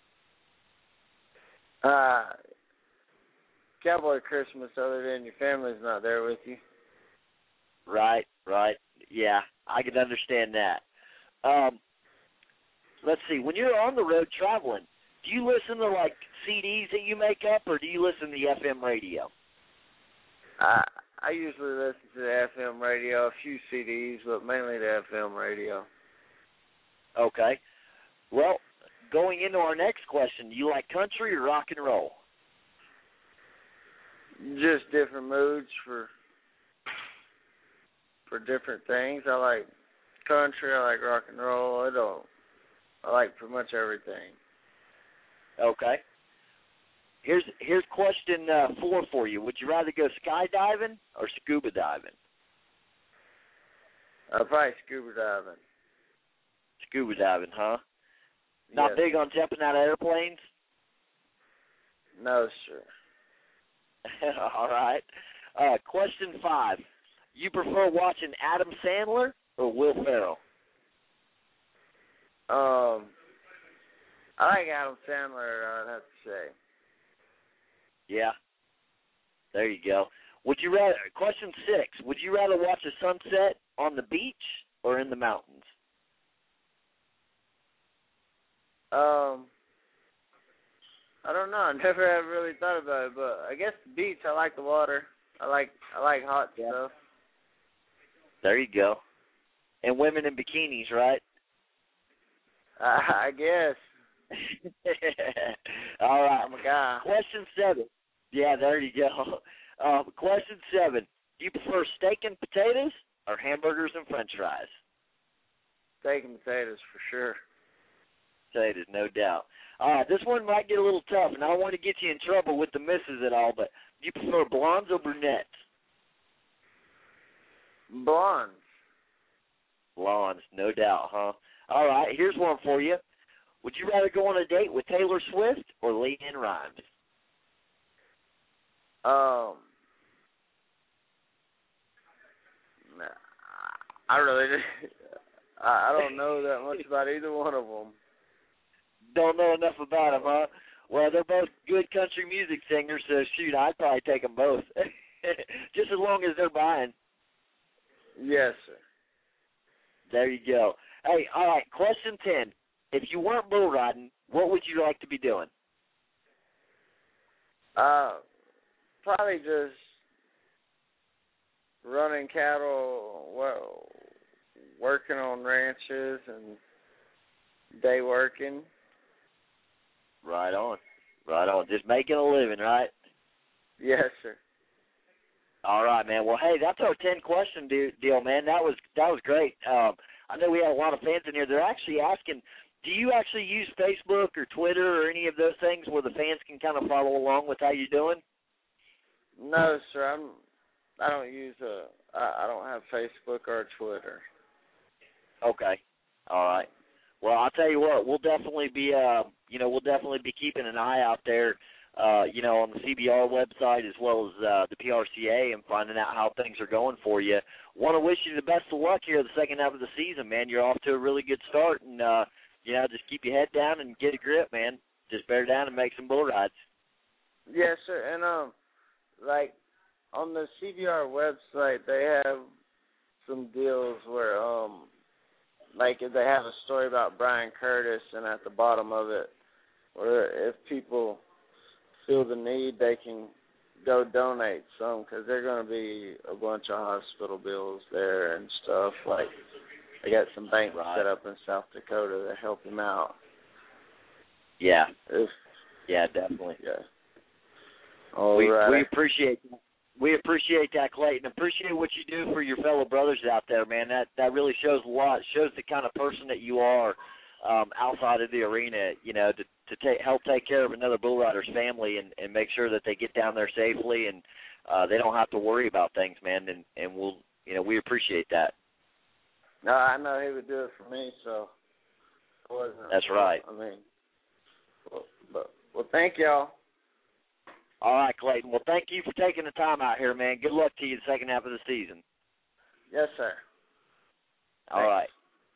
Uh, Cowboy Christmas, other than your family's not there with you. Right, right. Yeah, I can understand that. Um, let's see. When you're on the road traveling, do you listen to, like, C Ds that you make up, or do you listen to the F M radio? I I usually listen to the F M radio, a few C Ds, but mainly the F M radio. Okay. Well, going into our next question, do you like country or rock and roll? Just different moods for for different things. I like country, I like rock and roll. I don't. I like pretty much everything. Okay. Here's here's question uh, four for you. Would you rather go skydiving or scuba diving? I'll probably scuba diving. Scuba diving, huh? Not Yes. big on jumping out of airplanes? No, sir. All right. Uh, question five. You prefer watching Adam Sandler or Will Ferrell? Um, I like Adam Sandler, I'd have to say. Yeah. There you go. Would you rather, question six, would you rather watch a sunset on the beach or in the mountains? Um, I don't know. I never have really thought about it, but I guess the beach. I like the water. I like I like hot Yeah. stuff. There you go. And women in bikinis, right? I, I guess. All right. I'm a guy. Question seven. Yeah, there you go. Um, question seven. Do you prefer steak and potatoes or hamburgers and french fries? Steak and potatoes for sure. Potatoes, no doubt. All right, this one might get a little tough, and I don't want to get you in trouble with the misses at all, but do you prefer blondes or brunettes? Blondes. Blondes, no doubt, huh? All right, here's one for you. Would you rather go on a date with Taylor Swift or LeAnn Rimes? Um, I really, I, I don't know that much about either one of them. Don't know enough about them, huh? Well, they're both good country music singers, so shoot, I'd probably take them both. Just as long as they're buying. Yes, sir. There you go. Hey, all right, question ten. If you weren't bull riding, what would you like to be doing? Uh, probably just running cattle, well, working on ranches and day working. Right on. Right on. Just making a living, right? Yes, sir. All right, man. Well, hey, that's our ten question deal, man. That was that was great. Um, I know we have a lot of fans in here. They're actually asking, do you actually use Facebook or Twitter or any of those things where the fans can kind of follow along with how you're doing? No, sir. I'm. I don't use a. I, I don't have Facebook or Twitter. Okay. All right. Well, I'll tell you what. We'll definitely be. Uh, you know, we'll definitely be keeping an eye out there. Uh, you know, on the C B R website as well as uh, the P R C A and finding out how things are going for you. Want to wish you the best of luck here the second half of the season, man. You're off to a really good start, and uh, you know, just keep your head down and get a grip, man. Just bear down and make some bull rides. Yes, sir. And um, like on the C B R website, they have some deals where um, like if they have a story about Brian Curtis, and at the bottom of it, where if people feel the need, they can go donate some, because they're going to be a bunch of hospital bills there and stuff. Like, they got some banks Right. set up in South Dakota to help him out. Yeah. If, Yeah, definitely. yeah. All we right. we appreciate we appreciate that, Clayton. Appreciate what you do for your fellow brothers out there, man. That that really shows a lot. It shows the kind of person that you are um, outside of the arena. You know, to to take, help take care of another bull rider's family and, and make sure that they get down there safely and uh, they don't have to worry about things, man. And and we'll you know we appreciate that. No, I know he would do it for me, so it wasn't. That's right. I mean, well, but, well, thank y'all. All right, Clayton. Well, thank you for taking the time out here, man. Good luck to you the second half of the season. Yes, sir. All right.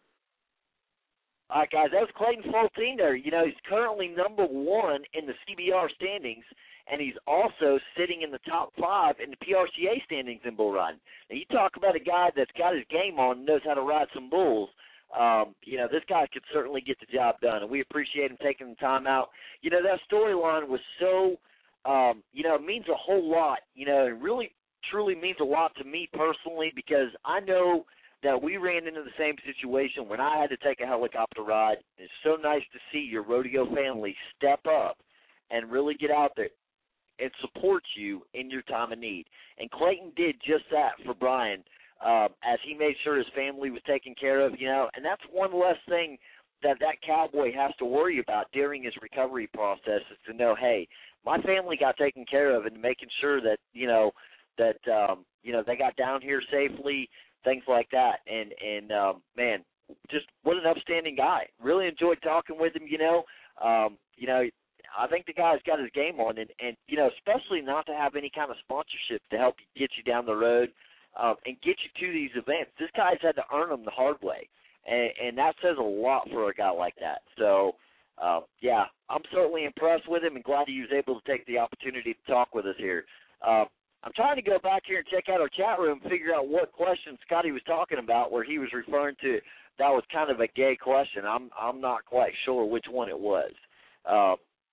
All right, guys, that was Clayton Foltine there. You know, he's currently number one in the C B R standings, and he's also sitting in the top five in the P R C A standings in bull riding. Now, you talk about a guy that's got his game on and knows how to ride some bulls. Um, you know, this guy could certainly get the job done, and we appreciate him taking the time out. You know, that storyline was so, um, you know, it means a whole lot. You know, it really, truly means a lot to me personally, because I know that we ran into the same situation when I had to take a helicopter ride. It's so nice to see your rodeo family step up and really get out there and support you in your time of need. And Clayton did just that for Brian, uh, as he made sure his family was taken care of, you know, and that's one less thing that that cowboy has to worry about during his recovery process, is to know, hey, my family got taken care of, and making sure that, you know, that, um, you know, they got down here safely, things like that. And, and um, man, just what an upstanding guy. Really enjoyed talking with him, you know. Um, you know, I think the guy's got his game on, and, and, you know, especially not to have any kind of sponsorship to help you get you down the road um, and get you to these events. This guy's had to earn them the hard way, and, and that says a lot for a guy like that. So, uh, yeah, I'm certainly impressed with him and glad he was able to take the opportunity to talk with us here. Uh, I'm trying to go back here and check out our chat room and figure out what question Scotty was talking about, where he was referring to that was kind of a gay question. I'm I'm not quite sure which one it was. Uh,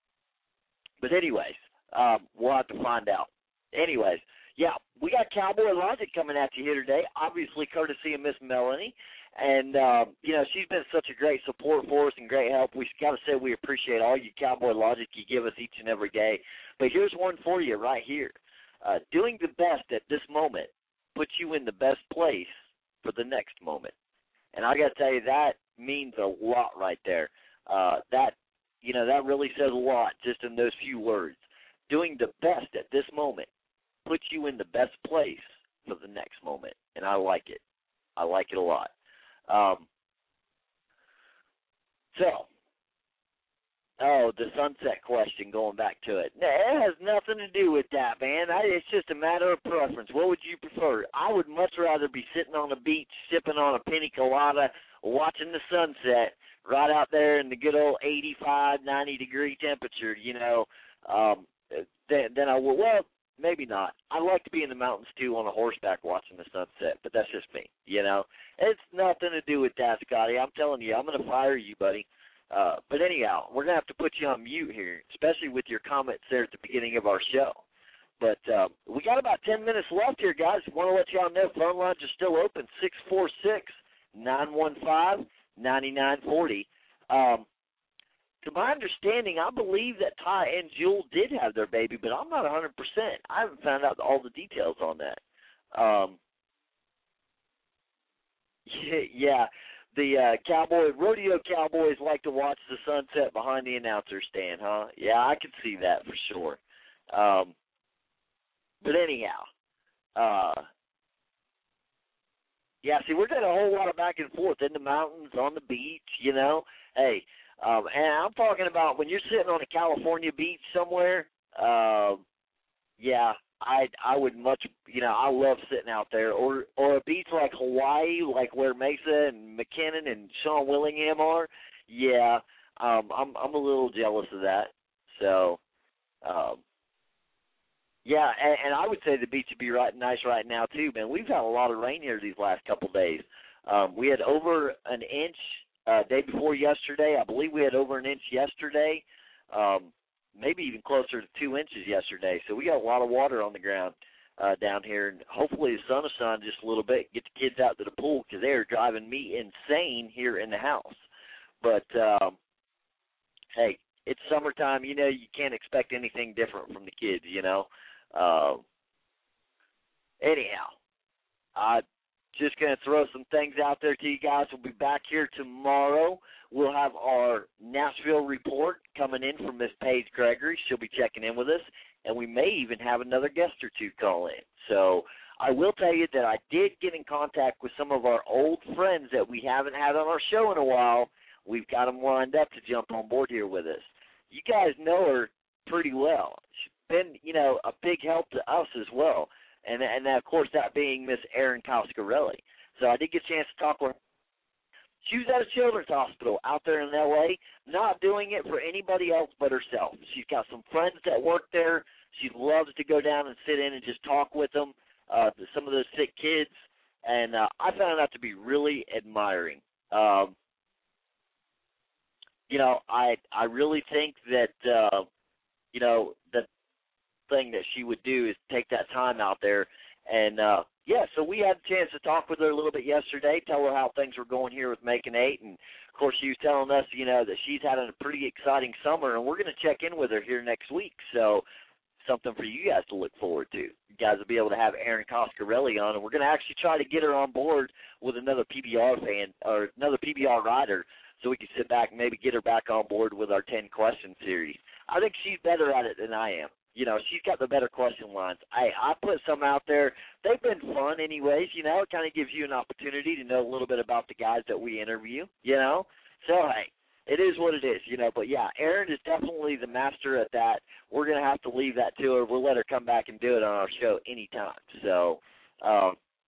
but anyways, um, we'll have to find out. Anyways, yeah, we got Cowboy Logic coming at you here today, obviously courtesy of Miss Melanie. And, um, you know, she's been such a great support for us and great help. We got to say we appreciate all you Cowboy Logic you give us each and every day. But here's one for you right here. Uh, doing the best at this moment puts you in the best place for the next moment. And I got to tell you, that means a lot right there. Uh, that, you know, that really says a lot just in those few words. Doing the best at this moment puts you in the best place for the next moment. And I like it. I like it a lot. Um, so, oh, the sunset question, going back to it. No, it has nothing to do with that, man. I, it's just a matter of preference. What would you prefer? I would much rather be sitting on a beach, sipping on a pina colada, watching the sunset right out there in the good old eighty-five, ninety degree temperature, you know, um, than, than I would. Well, maybe not. I like to be in the mountains, too, on a horseback watching the sunset, but that's just me, you know. It's nothing to do with that, Scotty. I'm telling you, I'm going to fire you, buddy. Uh, but anyhow, we're going to have to put you on mute here, especially with your comments there at the beginning of our show. But uh, we got about ten minutes left here, guys. I want to let y'all know phone lines are still open, six four six, nine one five, nine nine four zero. Um, to my understanding, I believe that Ty and Jewel did have their baby, but I'm not one hundred percent. I haven't found out all the details on that. Um, yeah, yeah, the uh, cowboy rodeo cowboys like to watch the sunset behind the announcer stand, huh? Yeah, I can see that for sure. Um, but anyhow, uh, yeah, see, we're doing a whole lot of back and forth in the mountains, on the beach, you know. Hey, um, and I'm talking about when you're sitting on a California beach somewhere, uh, yeah, I I would much, you know, I love sitting out there. Or or a beach like Hawaii, like where Mesa and McKinnon and Sean Willingham are, yeah, um, I'm I'm a little jealous of that. So, um, yeah, and, and I would say the beach would be right nice right now too, man. We've had a lot of rain here these last couple of days. Um, we had over an inch uh, day before yesterday. I believe we had over an inch yesterday. Um, maybe even closer to two inches yesterday. So we got a lot of water on the ground uh, down here, and hopefully the sun will shine just a little bit, get the kids out to the pool because they are driving me insane here in the house. But, um, hey, it's summertime. You know, you can't expect anything different from the kids, you know. Uh, anyhow, I'm just going to throw some things out there to you guys. We'll be back here tomorrow. We'll have our Nashville report coming in from Miss Paige Gregory. She'll be checking in with us, and we may even have another guest or two call in. So I will tell you that I did get in contact with some of our old friends that we haven't had on our show in a while. We've got them lined up to jump on board here with us. You guys know her pretty well. She's been, you know, a big help to us as well, and, and of course, that being Miss Erin Coscarelli. So I did get a chance to talk with her. She was at a children's hospital out there in L A, not doing it for anybody else but herself. She's got some friends that work there. She loves to go down and sit in and just talk with them, uh, some of those sick kids, and uh, I found that to be really admiring. Um, you know, I I really think that, uh, you know, the thing that she would do is take that time out there. And, uh, yeah, so we had a chance to talk with her a little bit yesterday, tell her how things were going here with Making Eight. And, of course, she was telling us, you know, that she's had a pretty exciting summer, and we're going to check in with her here next week. So something for you guys to look forward to. You guys will be able to have Erin Coscarelli on, and we're going to actually try to get her on board with another P B R fan or another P B R rider so we can sit back and maybe get her back on board with our ten-question series. I think she's better at it than I am. You know, she's got the better question lines. I, I put some out there. They've been fun anyways, you know. It kind of gives you an opportunity to know a little bit about the guys that we interview, you know. So, hey, it is what it is, you know. But, yeah, Erin is definitely the master at that. We're going to have to leave that to her. We'll let her come back and do it on our show anytime. So, um,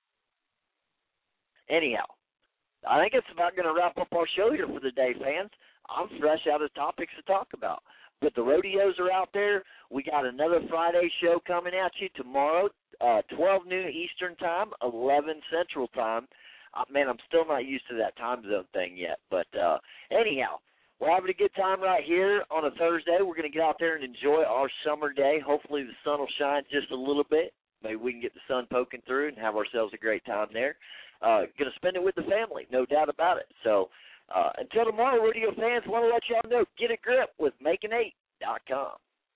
anyhow, I think it's about going to wrap up our show here for the day, fans. I'm fresh out of topics to talk about. But the rodeos are out there. We got another Friday show coming at you tomorrow, uh, twelve noon Eastern time, eleven Central time. Uh, man, I'm still not used to that time zone thing yet. But uh, anyhow, we're having a good time right here on a Thursday. We're going to get out there and enjoy our summer day. Hopefully the sun will shine just a little bit. Maybe we can get the sun poking through and have ourselves a great time there. Uh, going to spend it with the family, no doubt about it. So, Uh, until tomorrow, rodeo fans, want to let y'all know, get a grip with making eight dot com.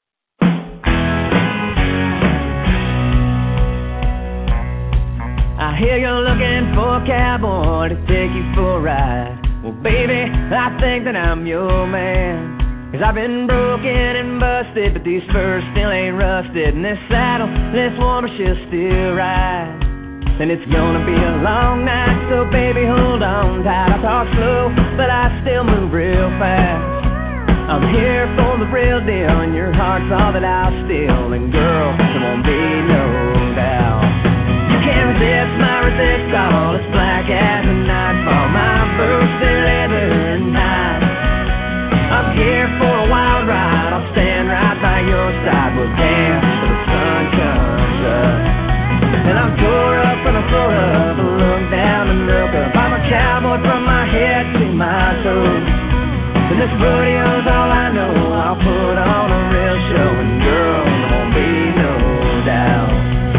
I hear you're looking for a cowboy to take you for a ride. Well, baby, I think that I'm your man. Cause I've been broken and busted, but these spurs still ain't rusted. And this saddle, this warmer, she'll still ride. And it's gonna be a long night, so baby, hold on tight. I talk slow, but I still move real fast. I'm here for the real deal, and your heart's all that I'll steal. And girl, there won't be no doubt. You can't resist my resistance. It's black as a nightfall. My boots, they're leather and night. I'm here for a wild ride. I'll stand right by your side. We'll dance till the sun comes up. And I'm tore up and I'm tore up, I look down and look up. I'm a cowboy from my head to my toes. And this rodeo's all I know. I'll put on a real show, and girl, there won't be no doubt.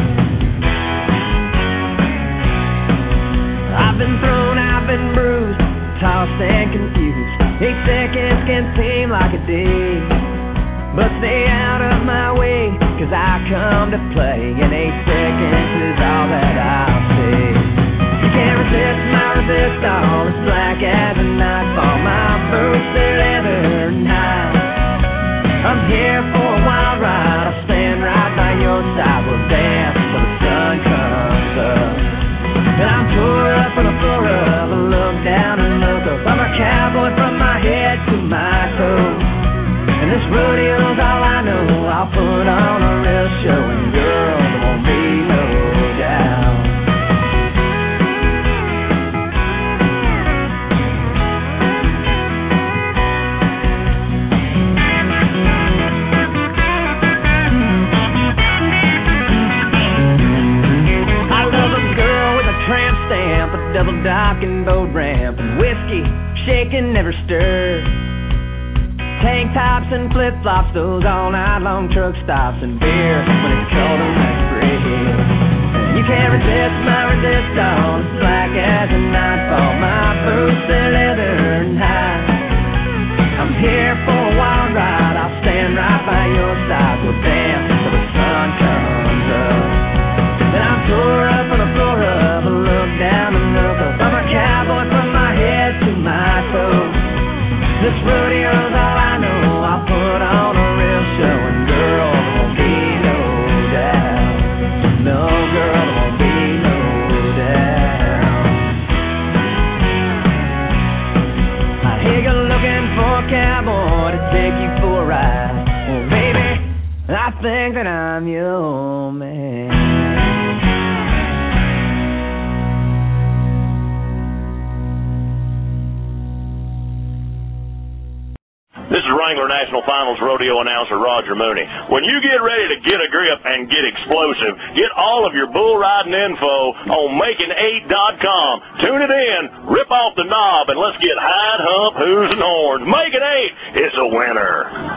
I've been thrown, I've been bruised, tossed and confused. Eight seconds can seem like a day, but stay out of my way, cause I come to play. And eight seconds is all that I'll say. You can't resist my resist all. It's black steamboat ramp, and whiskey shaking never stirred. Tank tops and flip-flops, those all-night-long truck stops, and beer when it's cold and nice bread. You can't resist my resistance, black as a nightfall. My boots, they're leather and high. I'm here for a wild ride, I'll stand right by your side. We'll dance till the sun comes up. Then I'll tour up on the floor of a look down and look up. I'm a cowboy from my head to my toes. This rodeo's all I know, I'll put on a real show. And girl, there won't be no doubt. No, girl, there won't be no doubt. I hear you're looking for a cowboy to take you for a ride. Well, baby, I think that I'm your man. This is Wrangler National Finals rodeo announcer Roger Mooney. When you get ready to get a grip and get explosive, get all of your bull riding info on making eight dot com. Tune it in, rip off the knob, and let's get hide, hump, hooves, and horns. Making eight, it's a winner.